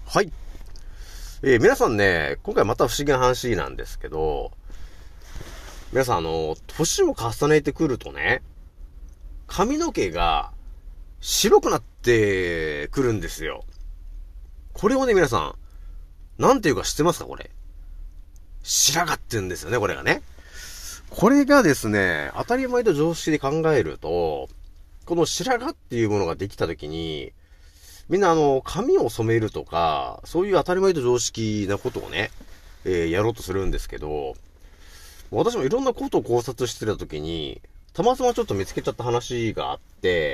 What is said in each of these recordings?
はい。皆さんね、今回また不思議な話なんですけど、皆さん年を重ねてくるとね、髪の毛が白くなってくるんですよ。これをね、皆さん、なんていうか知ってますかこれ。白髪って言うんですよね、これがね。これがですね、当たり前と常識で考えると、この白髪っていうものができた時に、みんな髪を染めるとか、そういう当たり前と常識なことをね、やろうとするんですけど、私もいろんなことを考察してた時に、たまたまちょっと見つけちゃった話があって、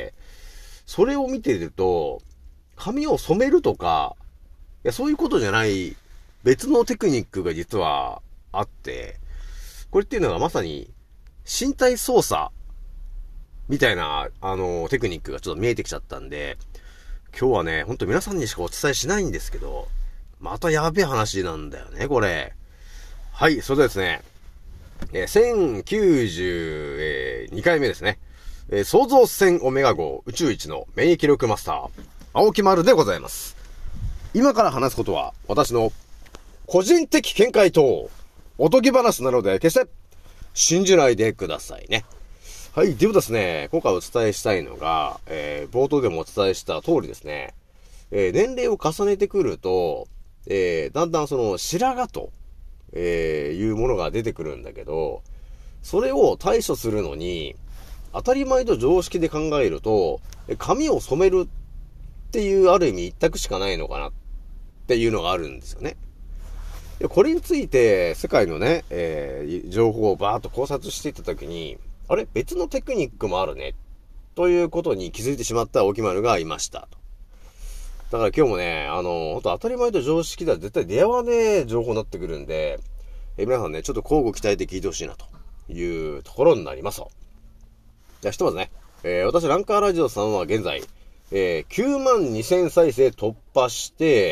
それを見ていると、髪を染めるとか、いや、そういうことじゃない別のテクニックが実はあって、これっていうのがまさに身体操作みたいな、テクニックがちょっと見えてきちゃったんで、今日はね、ほんと皆さんにしかお伝えしないんですけど、またやべえ話なんだよね、これ。はい、それではですね、1092回目ですね。創造船オメガ号宇宙一の免疫力マスター、青木丸でございます。今から話すことは、私の個人的見解と、おとぎ話なので、決して信じないでくださいね。はい。ではですね、今回お伝えしたいのが、冒頭でもお伝えした通りですね、年齢を重ねてくると、だんだんその白髪と、いうものが出てくるんだけど、それを対処するのに、当たり前と常識で考えると、髪を染めるっていうある意味一択しかないのかなっていうのがあるんですよね。でこれについて世界のね、情報をバーッと考察していったときに、あれ別のテクニックもあるね。ということに気づいてしまった青木丸がいました。だから今日もね、ほんと当たり前と常識では絶対出会わねえ情報になってくるんで、皆さんね、ちょっと交互期待で聞いてほしいなというところになりますと。じゃあひとまずね、私ランカーラジオさんは現在、9万2000再生突破して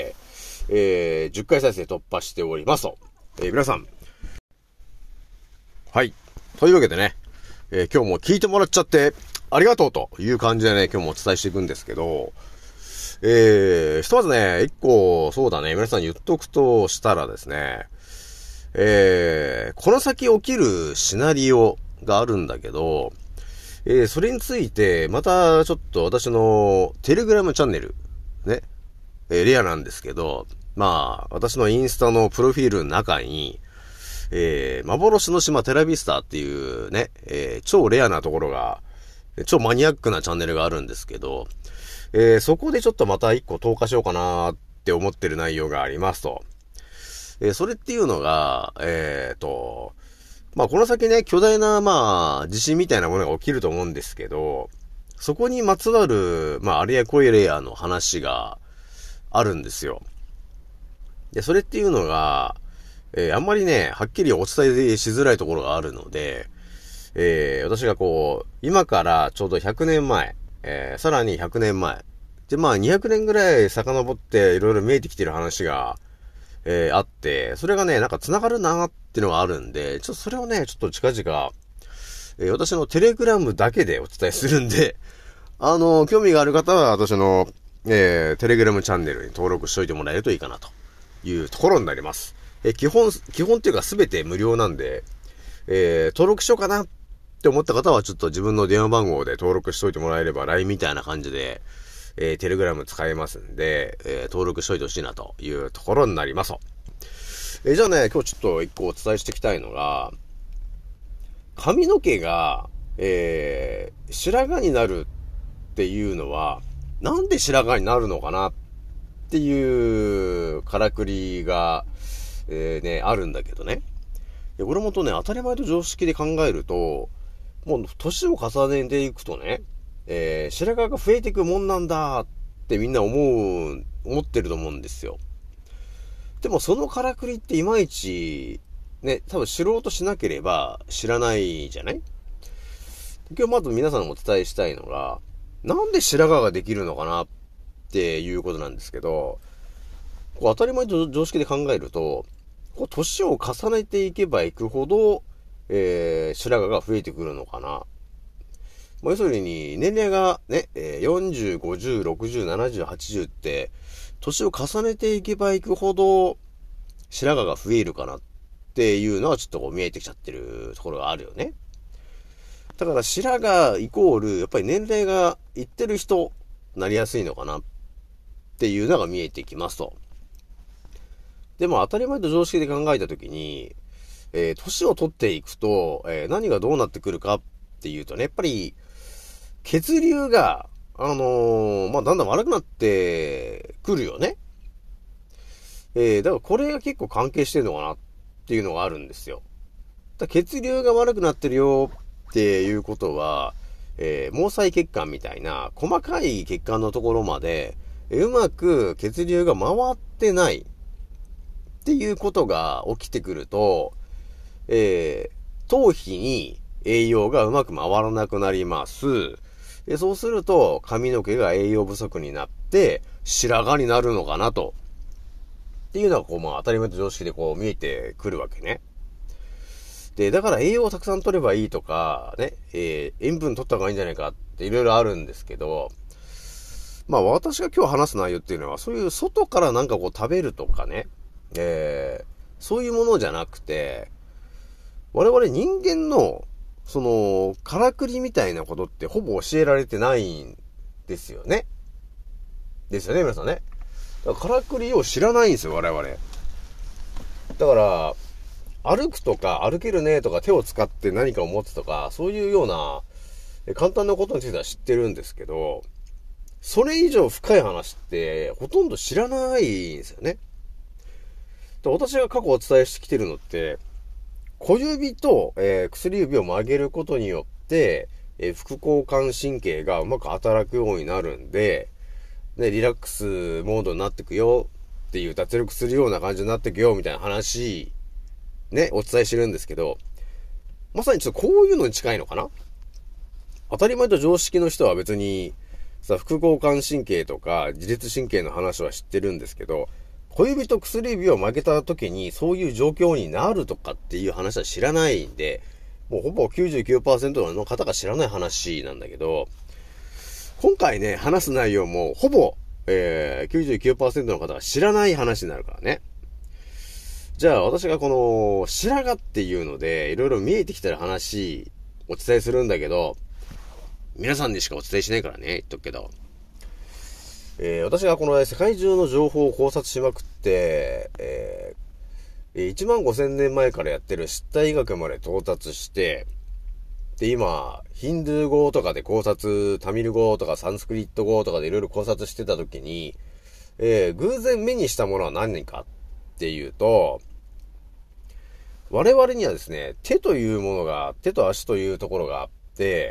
、10回再生突破しておりますと。皆さん。はい。というわけでね、今日も聞いてもらっちゃってありがとうという感じでね、今日もお伝えしていくんですけど、ひとまずね、一個、そうだね、皆さんに言っとくとしたらですね、この先起きるシナリオがあるんだけど、それについて、またちょっと私のテレグラムチャンネル、ね、レアなんですけど、まあ、私のインスタのプロフィールの中に、幻の島テラビスタっていうね、超レアなところが、超マニアックなチャンネルがあるんですけど、そこでちょっとまた一個投下しようかなって思ってる内容がありますと。それっていうのが、まあ、この先ね、巨大な、まあ、地震みたいなものが起きると思うんですけど、そこにまつわる、まあ、あれやこれやの話があるんですよ。で、それっていうのが、あんまりね、はっきりお伝えしづらいところがあるので、私がこう、今からちょうど100年前、さらに100年前、で、まあ200年ぐらい遡っていろいろ見えてきてる話が、あって、それがね、なんか繋がるなっていうのがあるんで、ちょっとそれをね、ちょっと近々、私のテレグラムだけでお伝えするんで、興味がある方は私の、テレグラムチャンネルに登録しといてもらえるといいかなというところになります。基本っていうか全て無料なんで、登録しようかなって思った方はちょっと自分の電話番号で登録しといてもらえれば LINE みたいな感じで、テレグラム使えますんで、登録しといてほしいなというところになります。じゃあね、今日ちょっと一個お伝えしていきたいのが、髪の毛が、白髪になるっていうのは、なんで白髪になるのかなっていうからくりが、ね、あるんだけどね。これもとね、当たり前と常識で考えると、もう年を重ねていくとね、白髪が増えていくもんなんだってみんな思ってると思うんですよ。でもそのからくりっていまいち、ね、多分知ろうとしなければ知らないじゃない？今日まず皆さんにお伝えしたいのが、なんで白髪ができるのかなっていうことなんですけど、こう当たり前と常識で考えると、こう年を重ねていけばいくほど、白髪が増えてくるのかな。要するに、年齢がね、40、50、60、70、80って、 年を重ねていけばいくほど、白髪が増えるかなっていうのはちょっとこう見えてきちゃってるところがあるよね。だから白髪イコール、やっぱり年齢がいってる人、なりやすいのかなっていうのが見えてきますと。でも当たり前と常識で考えたときに、年を取っていくと、何がどうなってくるかっていうとね、やっぱり、血流が、だんだん悪くなってくるよね。だからこれが結構関係してるのかなっていうのがあるんですよ。血流が悪くなってるよっていうことは、毛細血管みたいな細かい血管のところまで、うまく血流が回ってないっていうことが起きてくると、頭皮に栄養がうまく回らなくなります。そうすると髪の毛が栄養不足になって白髪になるのかなと。っていうのが当たり前と常識で見えてくるわけね。で、だから栄養をたくさん取ればいいとか、ね、塩分取った方がいいんじゃないかっていろいろあるんですけど、私が今日話す内容っていうのは、そういう外からなんか食べるとかね、そういうものじゃなくて、我々人間の、からくりみたいなことってほぼ教えられてないんですよね。ですよね、皆さんね。だからからくりを知らないんですよ、我々。だから、歩くとか、歩けるねとか、手を使って何かを持つとか、そういうような、簡単なことについては知ってるんですけど、それ以上深い話って、ほとんど知らないんですよね。で、私が過去お伝えしてきてるのって、小指と、薬指を曲げることによって、副交感神経がうまく働くようになるんで、ね、リラックスモードになってくよっていう脱力するような感じになってくよみたいな話、ね、お伝えしてるんですけど、まさにちょっとこういうのに近いのかな？当たり前と常識の人は別に、副交感神経とか自律神経の話は知ってるんですけど、小指と薬指を曲げた時にそういう状況になるとかっていう話は知らないんで、もうほぼ 99% の方が知らない話なんだけど、今回ね、話す内容もほぼ、99% の方が知らない話になるからね。じゃあ私がこの白髪っていうのでいろいろ見えてきてる話お伝えするんだけど、皆さんにしかお伝えしないからね、言っとくけど。私がこの世界中の情報を考察しまくって、15000年前からやってる失態医学まで到達して、で、今、ヒンドゥー語とかで考察、タミル語とかサンスクリット語とかでいろいろ考察してたときに、偶然目にしたものは何かっていうと、我々にはですね、手というものが、手と足というところがあって、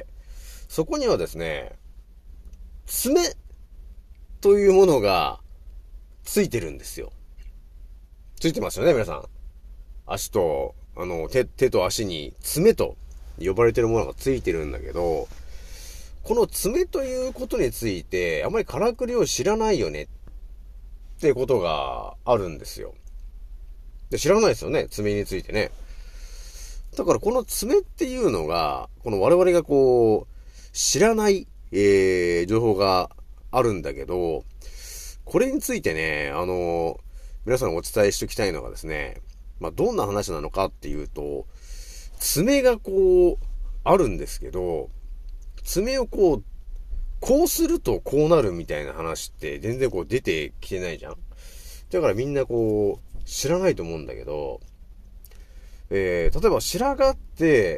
そこにはですね、爪というものがついてるんですよ。ついてますよね、皆さん。足と、手と足に爪と呼ばれてるものがついてるんだけど、この爪ということについて、あまりからくりを知らないよねってことがあるんですよ。で、知らないですよね、爪についてね。だからこの爪っていうのが、この我々が知らない、情報があるんだけど、これについてね、皆さんにお伝えしておきたいのがですね、どんな話なのかっていうと、爪があるんですけど、爪をこうするとこうなるみたいな話って全然出てきてないじゃん。だからみんな知らないと思うんだけど、例えば白髪って、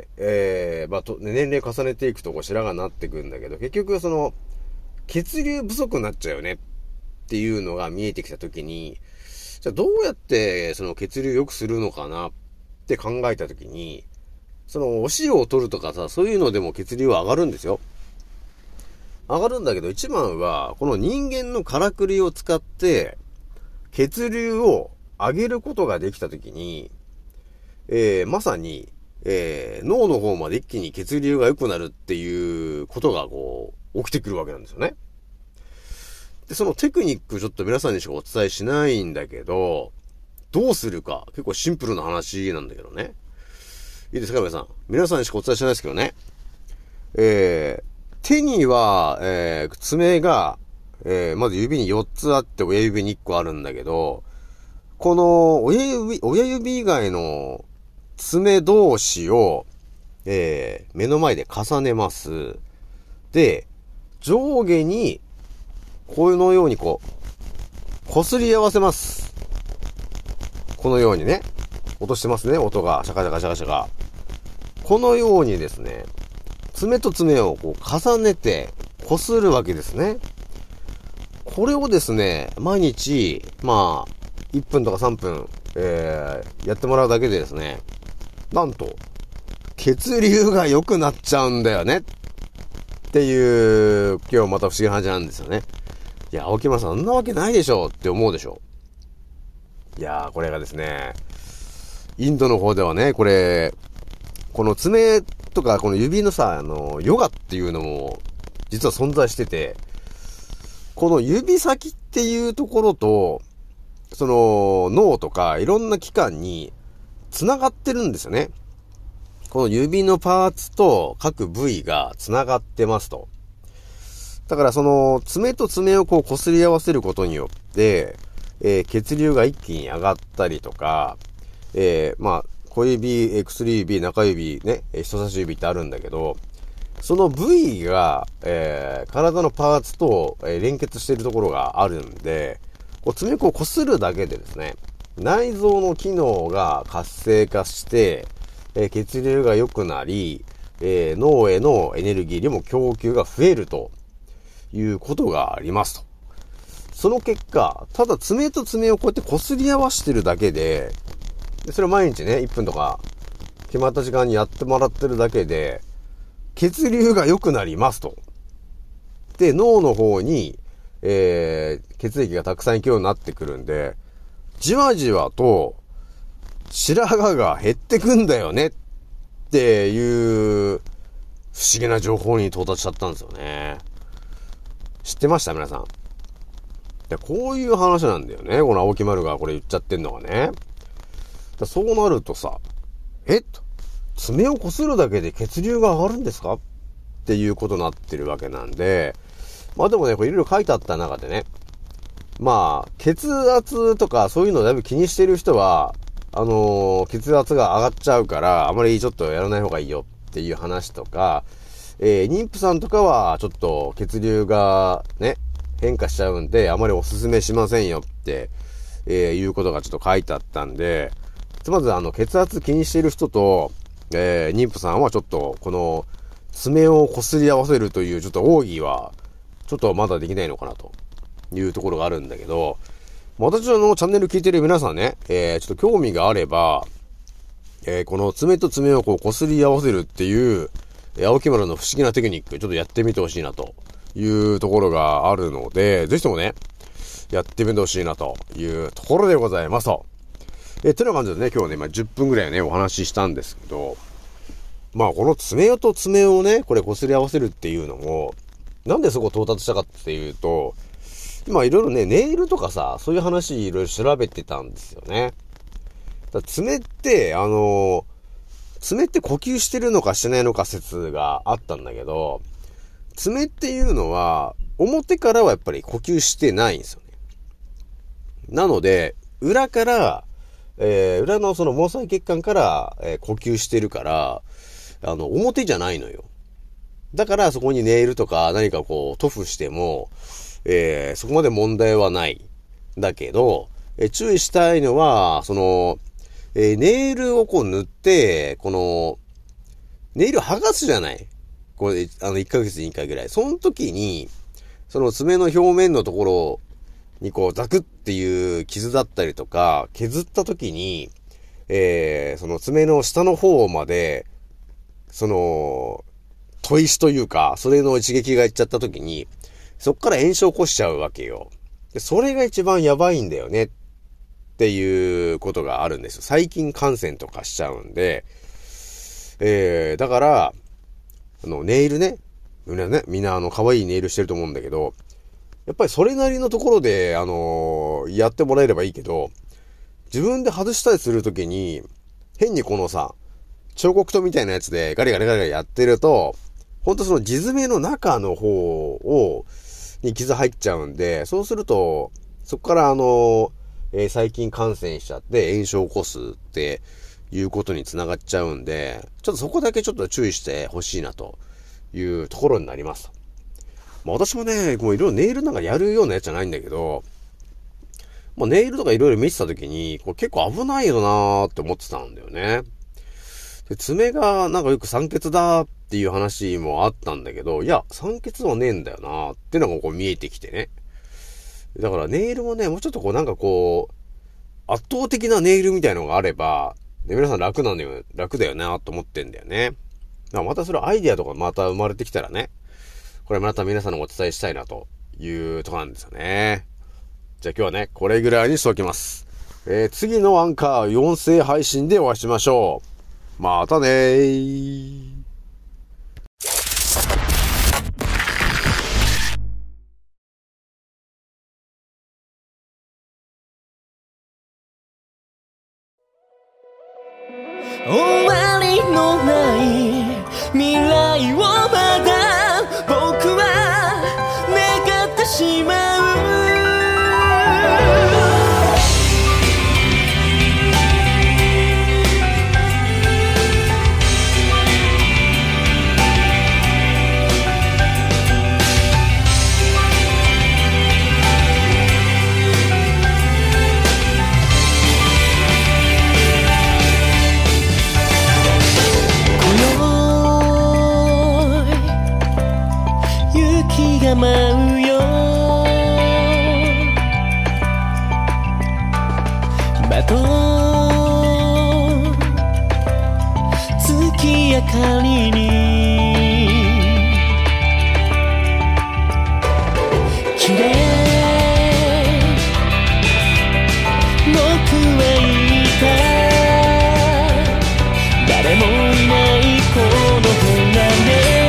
年齢重ねていくと白髪になってくんだけど、結局血流不足になっちゃうよねっていうのが見えてきたときに、じゃあどうやって血流良くするのかなって考えたときに、お塩を取るとかさ、そういうのでも血流は上がるんですよ。上がるんだけど、一番は、この人間のからくりを使って、血流を上げることができたときに、まさに、脳の方まで一気に血流が良くなるっていうことが起きてくるわけなんですよね。で、そのテクニックちょっと皆さんにしかお伝えしないんだけど、どうするか、結構シンプルな話なんだけどね。いいですか皆さん。皆さんにしかお伝えしないですけどね。手には、爪が、 まず指に4つあって親指に1個あるんだけど、この親指以外の爪同士を、目の前で重ねます。で、上下に、このようにこう、擦り合わせます。このようにね、音してますね、音が、シャカシャカシャカシャカ。このようにですね、爪と爪をこう重ねて、擦るわけですね。これをですね、毎日、1分とか3分、やってもらうだけでですね、なんと、血流が良くなっちゃうんだよね。っていう、今日また不思議な話なんですよね。いや、青木村さん、そんなわけないでしょって思うでしょ。いやー、これがですね、インドの方ではね、この爪とか、この指のさ、ヨガっていうのも、実は存在してて、この指先っていうところと、その脳とかいろんな器官に繋がってるんですよね。この指のパーツと各部位が繋がってますと。だからその爪と爪をこう擦り合わせることによって、血流が一気に上がったりとか、小指、薬指、中指ね、人差し指ってあるんだけど、その部位が、体のパーツと、連結しているところがあるんで、こう爪をこう擦るだけでですね、内臓の機能が活性化して、血流が良くなり、脳へのエネルギーにも供給が増えるということがありますと。その結果、ただ爪と爪をこうやって擦り合わせてるだけで、それを毎日ね、1分とか決まった時間にやってもらってるだけで、血流が良くなりますと。で、脳の方に、血液がたくさん行くようになってくるんで、じわじわと白髪が減ってくんだよねっていう不思議な情報に到達しちゃったんですよね。知ってました皆さん。で、こういう話なんだよね。この青木丸がこれ言っちゃってんのがね。そうなるとさ、爪を擦るだけで血流が上がるんですかっていうことになってるわけなんで、でもね、これいろいろ書いてあった中でね、血圧とかそういうのをだいぶ気にしてる人は、血圧が上がっちゃうから、あまりちょっとやらない方がいいよっていう話とか、妊婦さんとかはちょっと血流がね、変化しちゃうんで、あまりおすすめしませんよって、いうことがちょっと書いてあったんで、まず血圧気にしている人と、妊婦さんはちょっとこの爪を擦り合わせるというちょっと奥義はちょっとまだできないのかなというところがあるんだけど、私のチャンネル聞いてる皆さんね、ちょっと興味があれば、この爪と爪をこう擦り合わせるっていう、青木丸の不思議なテクニックちょっとやってみてほしいなというところがあるので、ぜひともね、やってみてほしいなというところでございますと。てな感じでね、今日はね、10分ぐらいね、お話ししたんですけど、この爪と爪をね、これ擦り合わせるっていうのも、なんでそこ到達したかっていうと、今いろいろね、ネイルとかさ、そういう話いろいろ調べてたんですよね。爪って、爪って呼吸してるのかしてないのか説があったんだけど、爪っていうのは、表からはやっぱり呼吸してないんですよね。なので、裏から、裏のその毛細血管から、呼吸してるから、表じゃないのよ。だからそこにネイルとか何かこう、塗布しても、そこまで問題はない。だけど、注意したいのは、その、ネイルをこう塗って、この、ネイルを剥がすじゃない。これ、1ヶ月に1回ぐらい。その時に、その爪の表面のところにこうザクっていう傷だったりとか、削った時に、その爪の下の方まで、その、砥石というか、それの一撃がいっちゃった時に、そっから炎症を起こしちゃうわけよ。で、それが一番やばいんだよねっていうことがあるんですよ。細菌感染とかしちゃうんで、だから、ネイルね、みんな可愛いネイルしてると思うんだけど、やっぱりそれなりのところで、やってもらえればいいけど、自分で外したりするときに、変にこのさ、彫刻刀みたいなやつでガリガリガリガリやってると、ほんとその地爪の中の方を、 に傷入っちゃうんで、そうすると、そこから細菌感染しちゃって炎症を起こすっていうことにつながっちゃうんで、ちょっとそこだけちょっと注意してほしいなというところになります。まあ私もね、もういろいろネイルなんかやるようなやつじゃないんだけど、まあネイルとかいろいろ見てた時に、これ結構危ないよなーって思ってたんだよね。で、爪がなんかよく酸欠だっていう話もあったんだけど、いや、酸欠はねえんだよなーっていうのがこう見えてきてね。だからネイルもね、もうちょっとこうなんかこう、圧倒的なネイルみたいなのがあれば、ね、皆さん楽だよなと思ってんだよね。だからまたそれアイディアとかまた生まれてきたらね、これまた皆さんにお伝えしたいなというところなんですよね。じゃあ今日はね、これぐらいにしておきます。次のアンカー4世配信でお会いしましょう。またねー。 終わりのない未来をまだ僕は願ってしまう。舞うよバトン月明かりに綺麗僕は言った誰もいないこの部屋で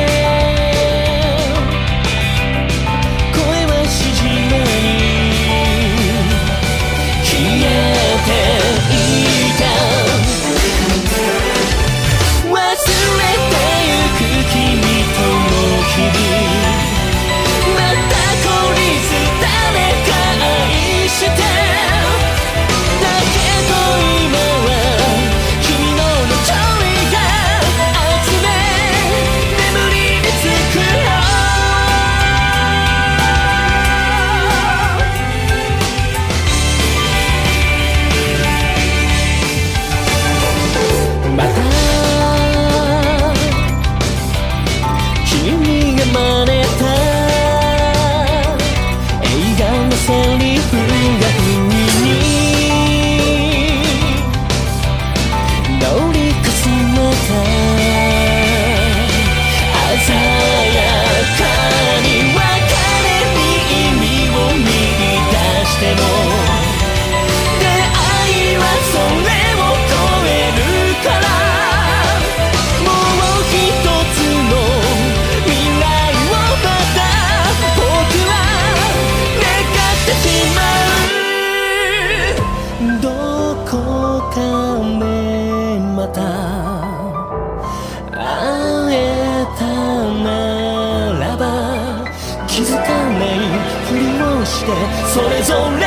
気づかないふりをしてそれぞれ